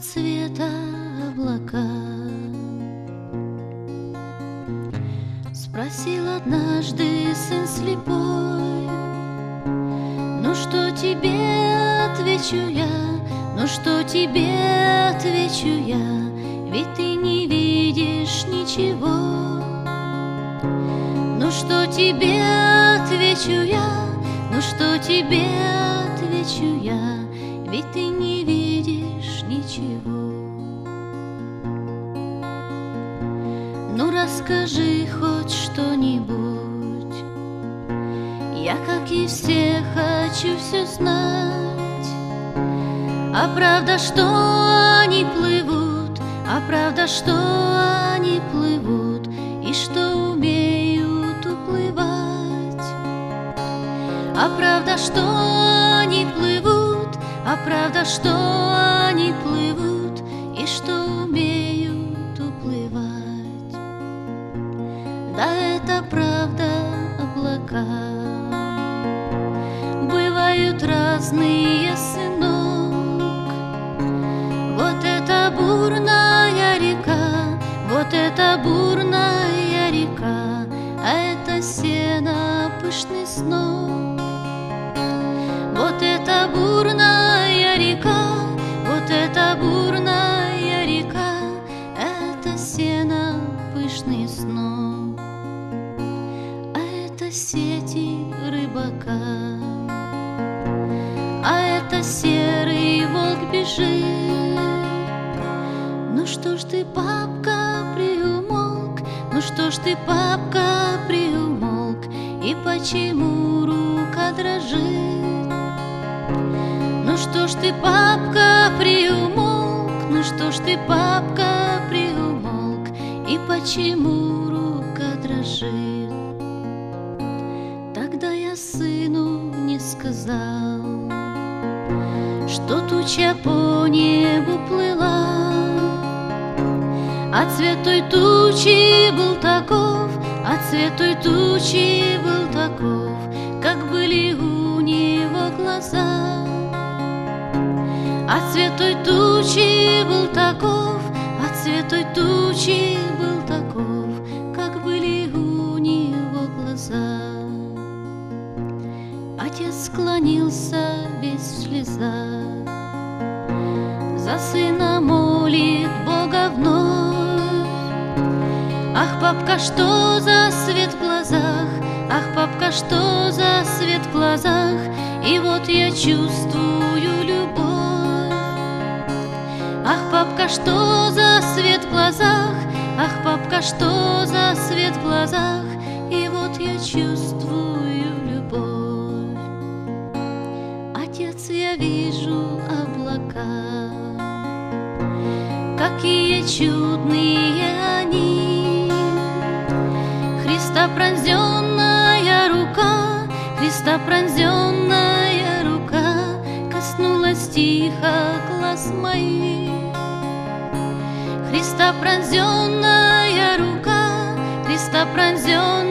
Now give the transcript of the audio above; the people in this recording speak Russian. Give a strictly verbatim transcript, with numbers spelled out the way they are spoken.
цвета облака. Спросил однажды сын слепой: ну что тебе отвечу я, ну что тебе отвечу я, ведь ты не видишь ничего. Ну что тебе отвечу я, ну что тебе отвечу я, ведь ты не видишь ничего. Ну расскажи хоть что-нибудь, я, как и все, хочу все знать. А правда, что они плывут, а правда, что они плывут, и что умеют уплывать. А правда, что они плывут, а правда, что они плывут, и что умеют уплывать. Да, это правда, облака бывают разные, сынок. Вот это бурная река, вот это бурная река, а это сено пышный сноп. Вот это бурная река, вот это бурная река, это сено пышный сноп, а это сети рыбака, а это серый волк бежит. Ну что ж ты, папка, приумолк, ну что ж ты, папка, приумолк, и почему рука дрожит? Ну что ж ты, папка, приумолк, ну что ж ты, папка, приумолк, и почему рука дрожит? Тогда я сыну не сказал, что туча по небу плыла, а цвет той тучи был таков, а цвет той тучи был таков, как были у него глаза. А цвет той тучи был таков, а цвет той тучи был таков, как были у него глаза. Отец склонился весь в слезах, за сына молит Бога вновь. Ах, папка, что за свет в глазах, ах, папка, что за свет в глазах, и вот я чувствую любовь. Ах, папка, что за свет в глазах, ах, папка, что за свет в глазах, и вот я чувствую любовь. Отец, я вижу облака, какие чудные они. Христа пронзенная рука, Христа пронзенная рука коснулась тихо глаз моих. Христа пронзенная рука, Христа пронзенная